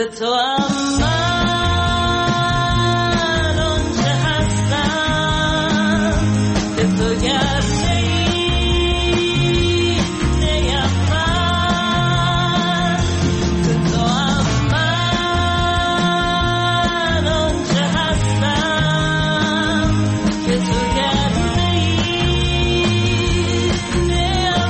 تو هم من آنچه هستم که تو گرده ای نیم من تو هم من آنچه هستم که تو گرده ای نیم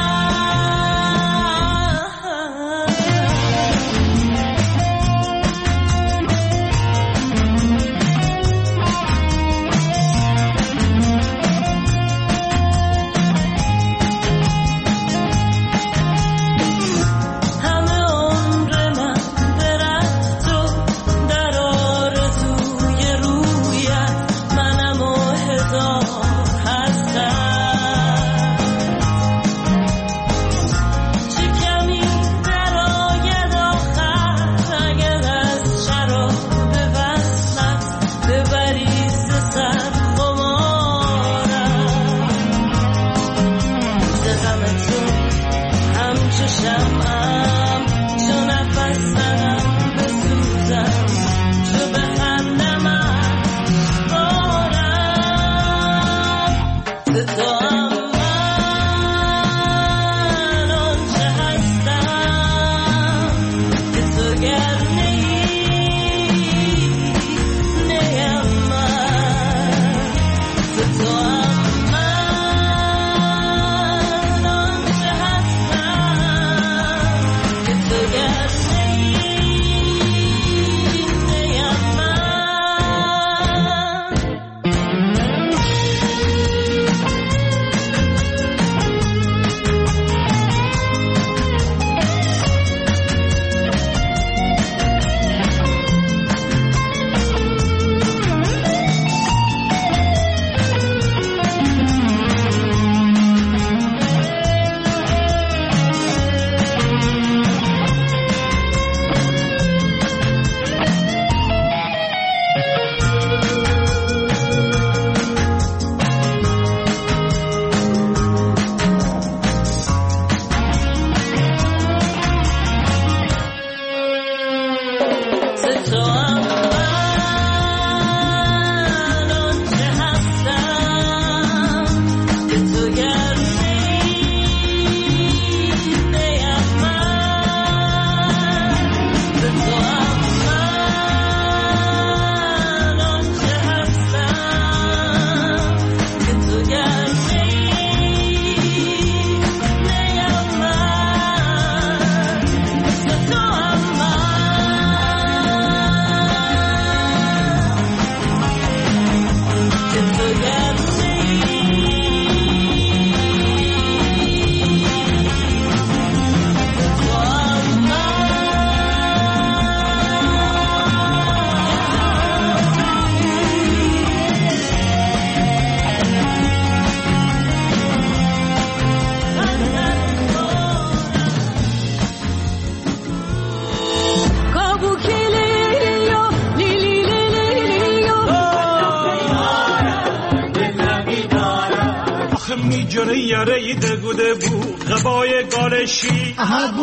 یاره دگوده بود غبای گالشی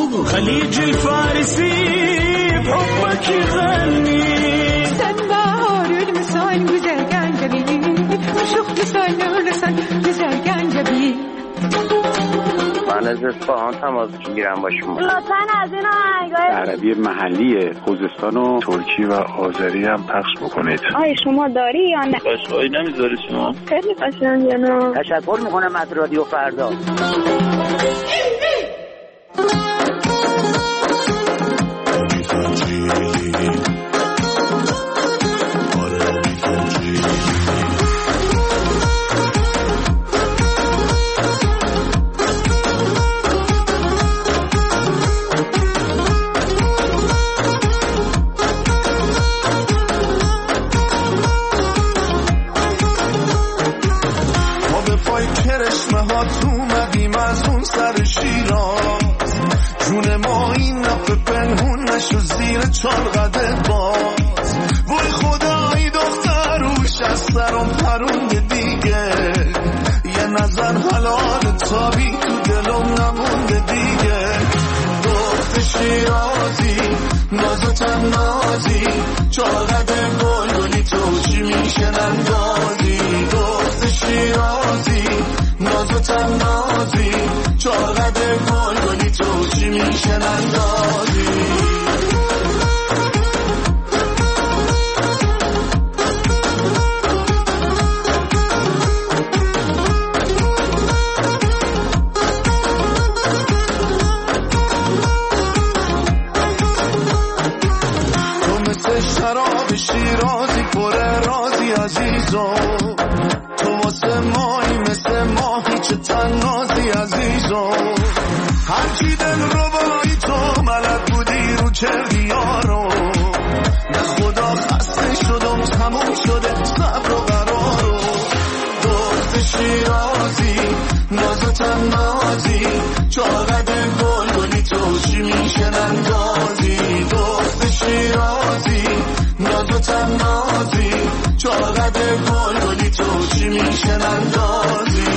خلیج فارسی حبکی غنی sen bağırır mısın güzel gencebi Uşuk mısın nurlusun güzel gencebi من از اصفهان تماس میگیرم با شما. لطفاً از این آهنگای عربی محلی خوزستان و ترکی و آذری هم پخش بکنید. آیا شما داری یا نه؟ قشقایی نمیذاری شما؟ خیلی قشنگه نه. تشکر میکنم از رادیو فردا. چالقدت باز وای خدای دختر روش از سرم پرون دیگه یه نظر حلال تابی تو دلم نمونده دیگه دختش شیرازی ناز و تنازی چاقد گلگلی تو چی میشن اندازی دخت شیرازی ناز و تنازی چاقد گلگلی تو چی میشن اندازی شراب شیرازی پر رازی عزیزم تو واسه مایی مثل ماهی چه تنازی عزیزم هرچی دل رو بایی تو ملد بودی رو چرگیارو به خدا خسته شدم تموم شده صبر و قرارو دخت شیرازی ناز و تنازی چاقد گلگلی تو چی میشن اندازی دخت شیرازی ناز و تنازی چاقد گلگلی تو چی میشن اندازی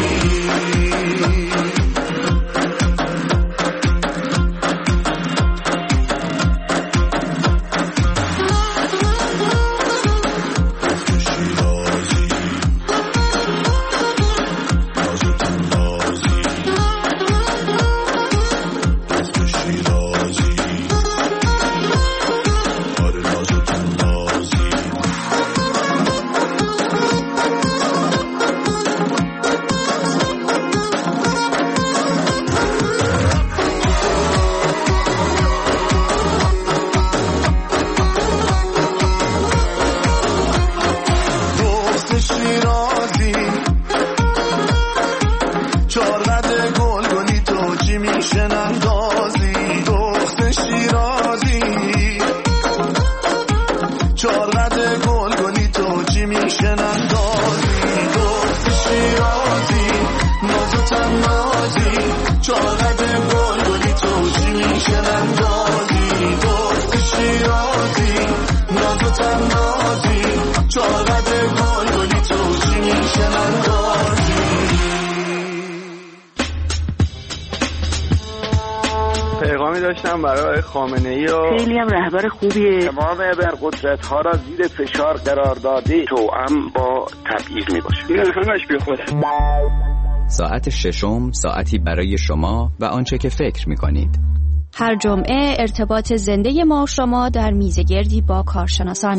داشتم برای خامنه‌ای و خیلی هم رهبر خوبیه. تمام ابرقدرت ها را زیر فشار قرار داده توأم با تبعیض میباشه. این همش بی خود. ساعت ششم ساعتی برای شما و آنچه که فکر میکنید. هر جمعه ارتباط زنده ما و شما در میزگردی با کارشناسان.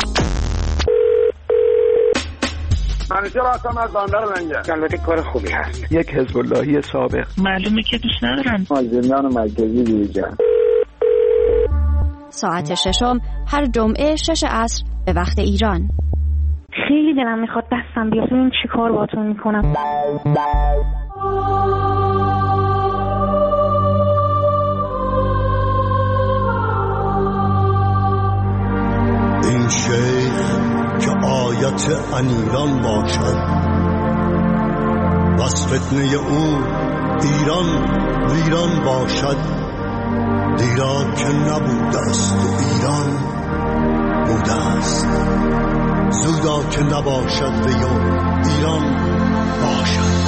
همیشه راستم از بندر منگه. البته کار خوبی هست. یک حزب اللهی سابق. معلومه که دوست ندارن. زندان مرکزی دیجان. ساعت ششم هر جمعه 6 عصر به وقت ایران. خیلی دلم میخواد دستم بیاد ببین چی کار باهاتون میکنم. این شیخ که آیت انیران باشد بس فتنه او ایران ویران باشد دیرا که نبوده است و ایران بوده است زودا که نباشد و ایران باشد.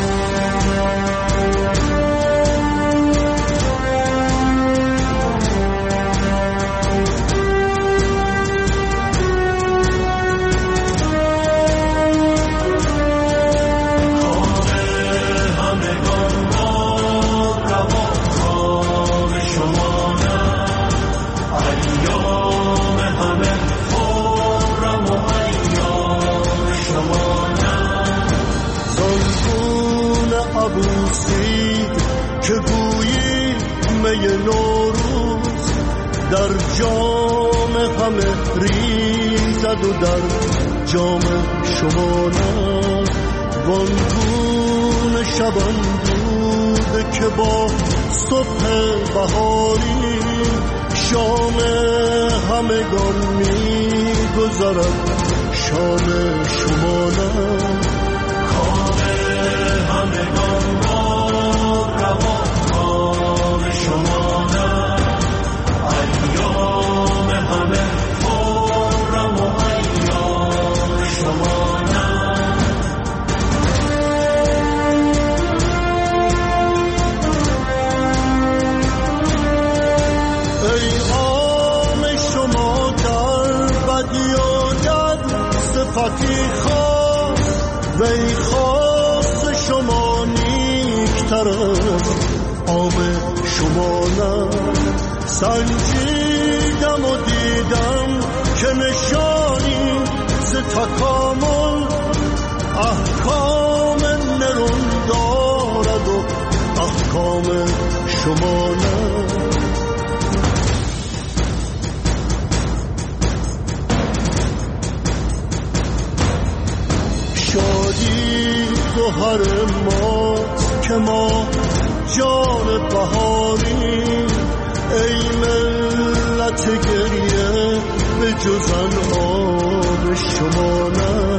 که گویی می نوروز در جام همه ریزد و در جام شما نه وانگون شبان بود که با صبح بهاری شام همگان می گذرد شام شما نه کام همگان با روان شما نه ایام همه خرم و ایام شما نه. وی خواست شما نیکتر از آب شما نه. سنجیدم و دیدم که نشانی ز تکامل احکام نرون دارد و احکام شما نه. شادی گوهر ما که ما جان بهاریم، ای ملت گریه به جز آب شما نه.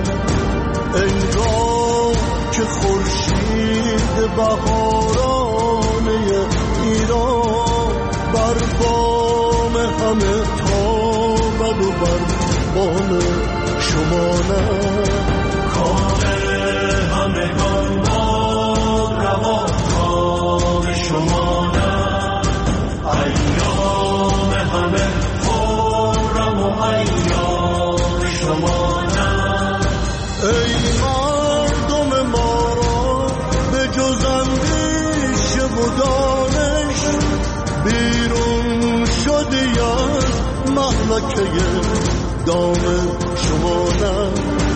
انگار که خورشید بهارانه ایران بر بام همه تابد و بر بام شما نه. کام همگان باد روا کام شما نه. ایام همه خرم و ایام شما نه. ای مردم ما را به جز اندیشه و دانش بیرون شدی از مهلکه دام شما نه.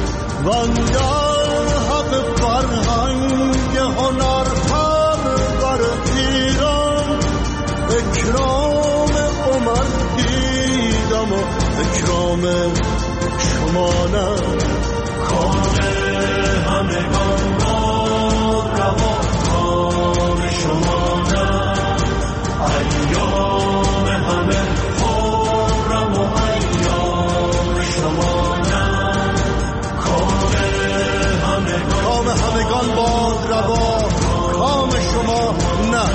وندر حق فرهنگ هنر پرور ایران اکرام عمر دیدم و اکرام شما نه. کام همگان باد روا کام شما نه. ایام همه خرم و ایام شما نه. کام همگان باد روا کام شما نه.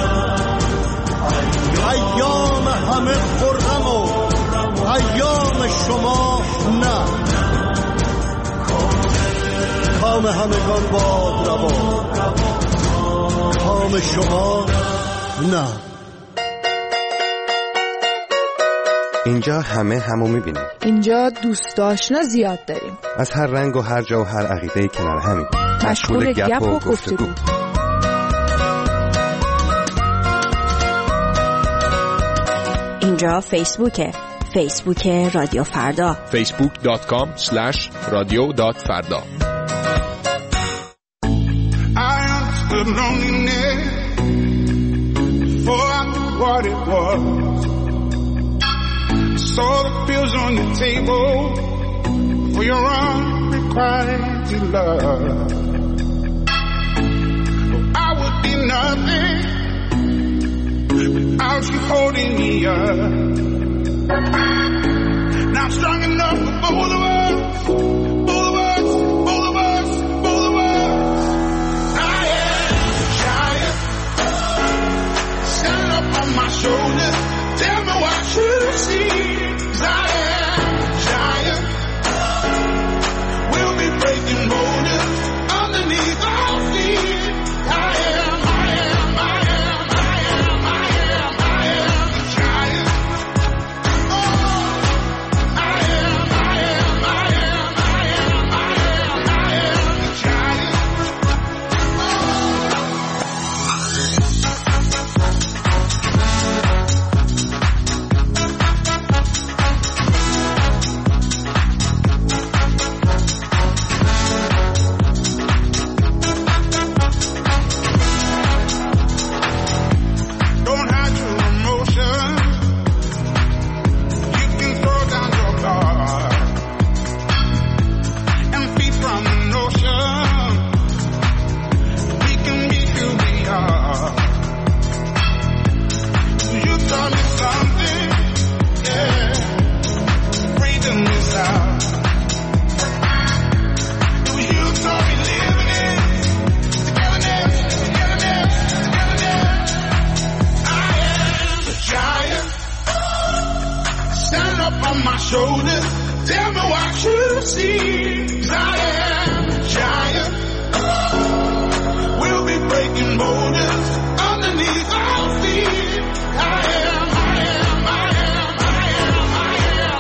ایام همه خرم و ایام شما نه. کام همگان باد روا کام شما نه. اینجا همه همو میبینیم. اینجا دوست آشنا زیاد داریم. از هر رنگ و هر جا و هر عقیده‌ای کنار همین. مشغول گپ و گفتگو. اینجا فیسبوکه. فیسبوک رادیو فردا. facebook.com/radio.farda. I understood loneliness before I knew what it was. Saw the pills on your table for your unrequited love. I would be nothing without you holding me up. Now I'm strong enough for both of us, both of us, both of us, both of us. I am a giant, stand up on my shoulders, tell me what you see. I am a giant, we'll be breaking borders underneath our feet. I am a giant. Oh, I am a giant. Don't hide your emotions. You can throw down your guard and feed from the notion. We can be who we are. You taught me something, yeah. Freedom is out. You taught me living it, togetherness, togetherness, togetherness. I am a giant. Stand up on my shoulders. Tell me what you see. 'Cause I am a giant. We'll be breaking borders underneath our feet. I am a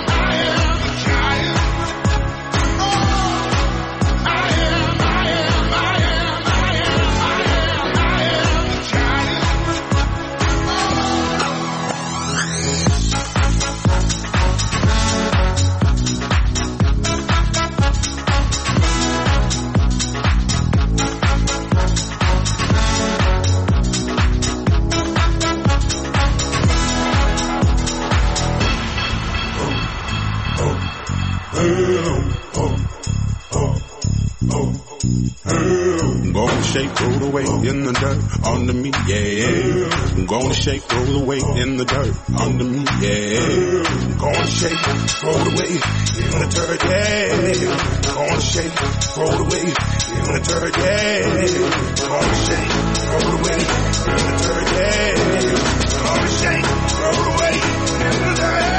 giant. Oh, I am a roll away in the dirt under me, yeah. I'm gonna shake, roll away in the dirt under me, yeah. I'm gonna shake, roll away in the dirt, yeah. I'm gonna shake, roll away in the dirt, yeah. I'm gonna shake, roll away in the dirt, yeah. I'm gonna shake, roll away in the dirt.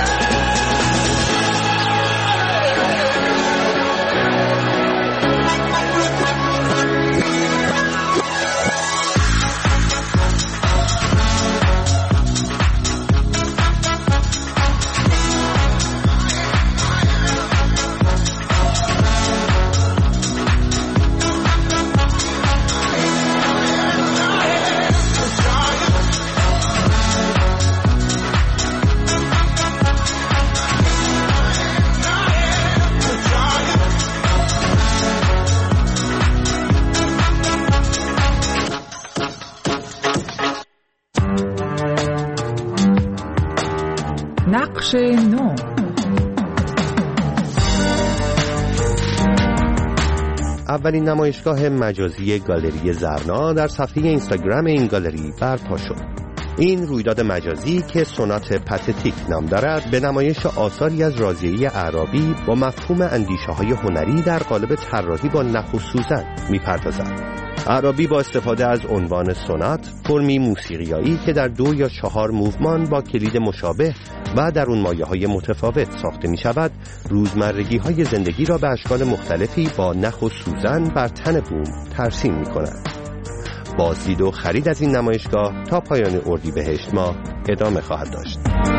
نقش نو. اولین نمایشگاه مجازی گالری زرنا در صفحه اینستاگرام این گالری برپا شد. این رویداد مجازی که سونات پاتتیک نام دارد به نمایش آثاری از رازیه اعرابی با مفهوم اندیشه‌های هنری در قالب طراحی با نخ و سوزن می‌پردازد. اعرابی با استفاده از عنوان سونات، فرمی موسیقیایی که در 2 یا 4 موومان با کلید مشابه و در اون مایه‌های متفاوت ساخته می‌شود، روزمرگی‌های زندگی را به اشکال مختلفی با نخ و سوزن بر تن بوم ترسیم می‌کند. بازدید و خرید از این نمایشگاه تا پایان اردیبهشت ماه ادامه خواهد داشت.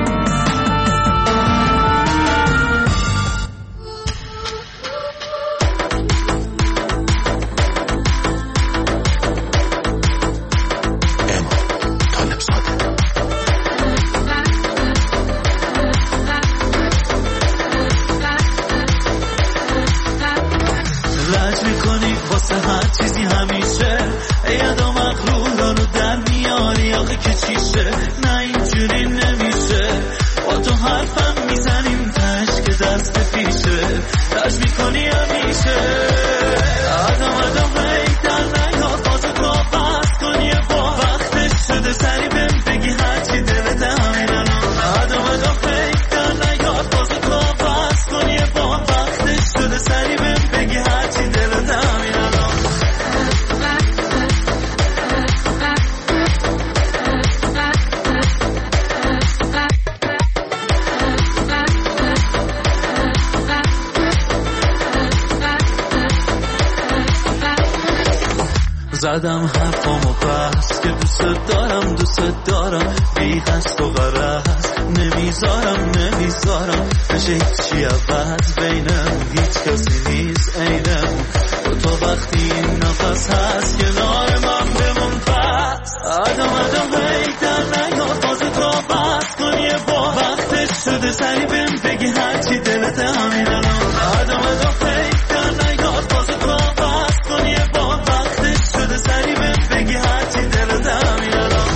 زدم حرفامو بس که دوست دارم بی قصد و غرض نمیذارم نشه هیچی عوض بینم هیچ کسی نیست عینم تو وقتی این نفس هست کنار من بمون پس آدم هیتر نیاد باز تو بس کن یه با وقتش شده سری بهم بگی هرچی دلت همین الان آدم هیتر نیاد باز تو بس کن یه با وقتش شده سری بهم بگی هرچی دلت همین الان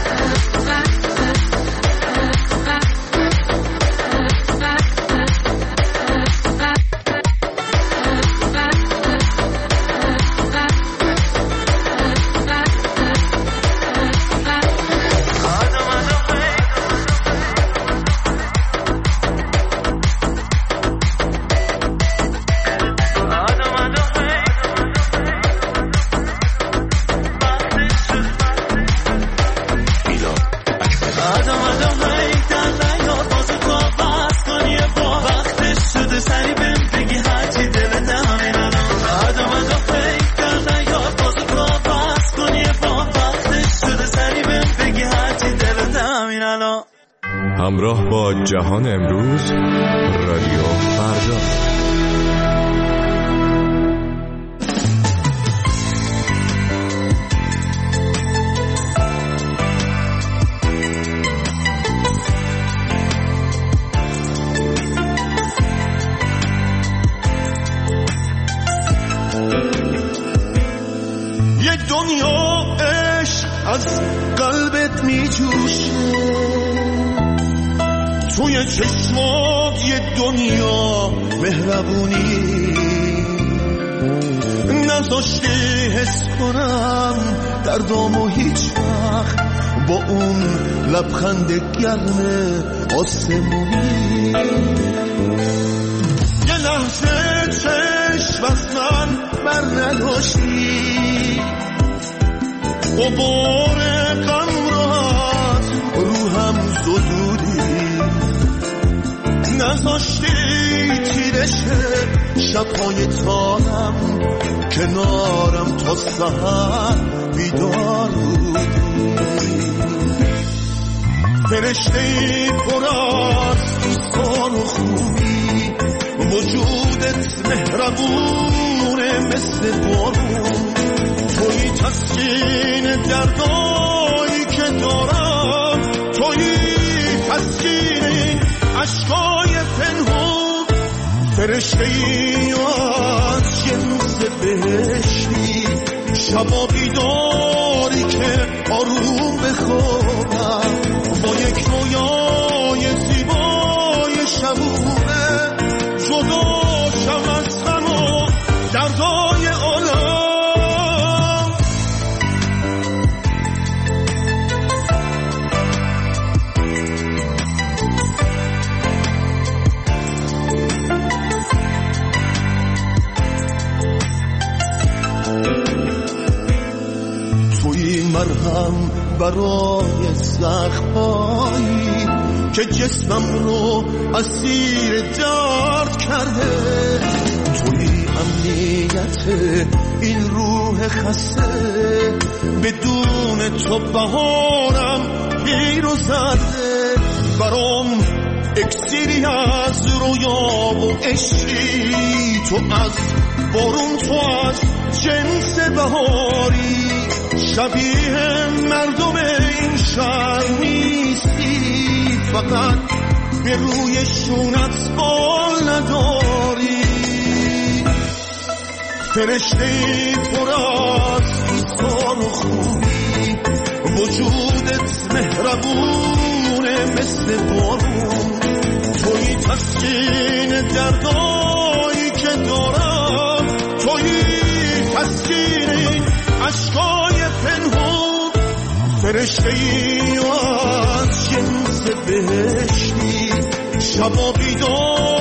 همراه با جهان امروز رادیو فردا. یه دنیا عشق از قلبت میجوشه توی چشمات یه دنیا مهربونی نذاشتی حس کنم دردامو هیچ وقت با اون لبخند گرم آسمونی. یه لحظه چشم از من بر نداشتی، غبار غم راحت روحم زدودی، نذاشتی تیرش شبهای تارم کنارم تا سحر بیدار بودی. فرشته‌ای پر از دوستان و خوبی، وجودت مهربونه مثل بارون، توی تسکین دردایی که دارم، توی تسکین این عشقای پنهون. فرشته‌ای از جنس بهشتی، شبا بیداری که آروم بخوابم با یک رویای زیبای شبونه، جدا شم از غم و دردای عالم. توی مرهم برای زخمایی که جسمم رو اسیر درد کرده، توی امنیت این روح خسته، بدون تو بهارم گیر و زده. برام اکسیری از رویا و عشقی، تو از بارون، تو از جنس بهاری، شبیه مردم این شهر نیستی، فقط به روی شونت بال نداری. فرشته‌ای پر از دوستان و خوبی، وجودت مهربونه مثل بارون، توی تسکین دردایی که دارم، توی تسکین این عشقای پنهون. فرشته‌ای از جنس بهشتی، شبا بیدار